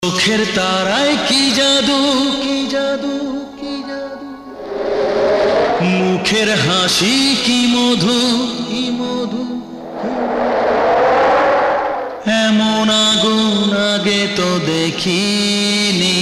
চোখের তারায় কি জাদু, কি জাদু, কি জাদু, মুখের হাসি কি মধু, কি মধু, এমন আগুন আগে তো দেখিনি।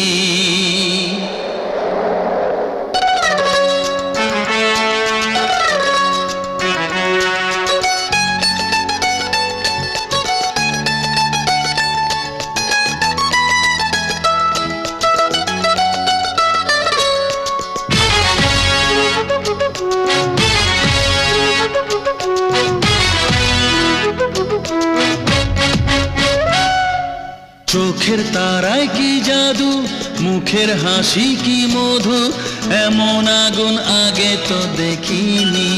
চোখের তারায় কি জাদু, মুখের হাসি কি মধু, এমন আগুন আগে তো দেখিনি।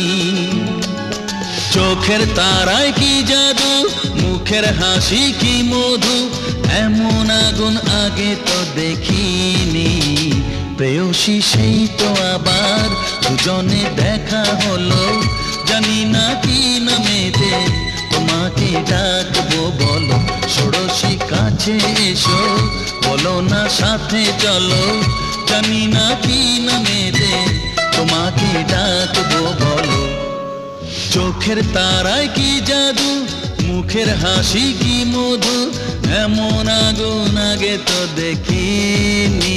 চোখের তারায় কি জাদু, মুখের হাসি কি মধু, এমন আগুন আগে তো দেখিনি। প্রেয়সী সেই তো আবার দুজনে দেখা হলো, জানি না কি নামেতে তোমাকে ডাকবো, বলো ষোড়শী কাছে এসো, বলো না সাথে চলো, জানি না কি নামেতে তোমাকে ডাকবো, বলো। চোখের তারায় কি জাদু, মুখের হাসি কি মধু, এমন আগুন আগে তো দেখিনি।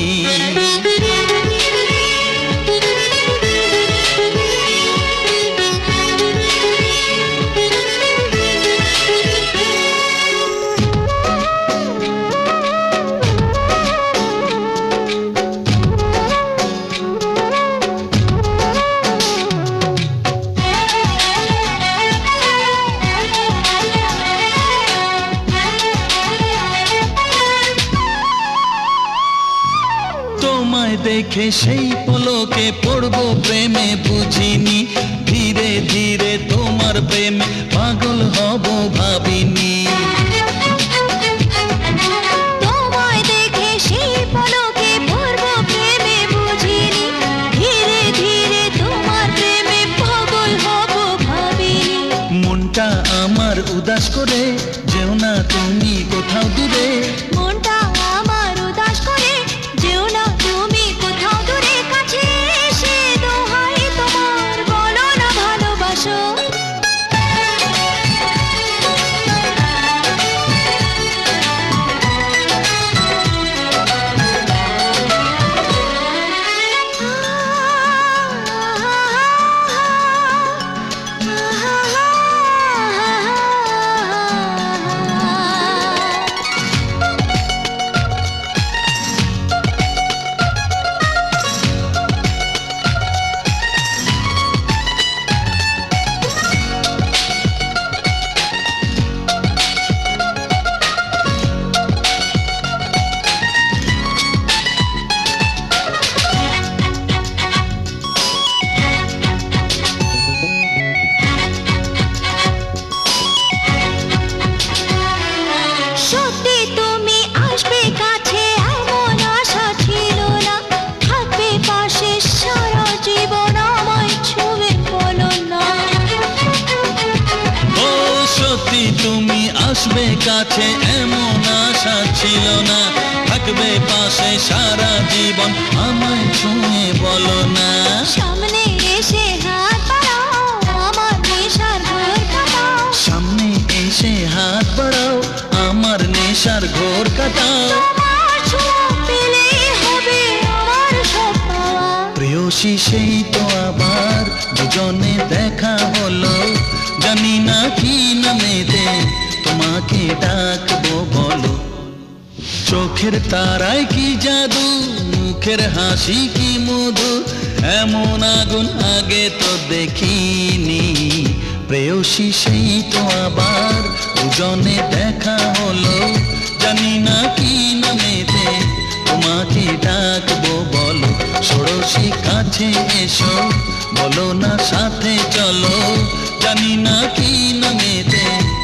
তোমায় দেখে সেই পলকে পড়বো প্রেমে বুঝিনি, ধীরে ধীরে তোমার প্রেমে পাগল হব ভাবিনি। তোমায় দেখে সেই পলকে পড়বো প্রেমে বুঝিনি, ধীরে ধীরে তোমার প্রেমে পাগল হব ভাবিনি। মনটা আমার উদাস করে যেও না তুমি কোথাও দূরে, মনটা আমার উদাস করে যেও না তুমি কোথাও দূরে, কাছে এসে দোহাই তোমার বলো না ভালোবাসো। সত্যি তুমি আসবে কাছে এমন আশা ছিল না, থাকবে পাশে সারা জীবন আমায় ছুঁয়ে বলো না। ও সত্যি তুমি আসবে কাছে এমন আশা ছিল না, থাকবে পাশে সারা জীবন আমায় ছুঁয়ে বলো না। সামনে এসে হাত বাড়াও আমার নেশার ঘোর কাটাও, সামনে এসে হাত বাড়াও আমার নেশার ঘোর কাটাও। তোমার ছোঁয়া পেলে হবে আমার সব পাওয়া। প্রেয়সী সেই তো আবার দুজনে দেখা হলো, জানি না কি নামেতে তোমাকে ডাকবো, বলো। চোখের তারায় কি জাদু, মুখের হাসি কি মধু, এমন আগুন আগে তো দেখিনি। প্রেয়সী সেই তো আবার দুজনে দেখা হলো, জানি না কি নামেতে তোমাকে ডাকবো, বলো ষোড়শী কাছে এসো, বলো না সাথে চলো, জানি না কি নামেতে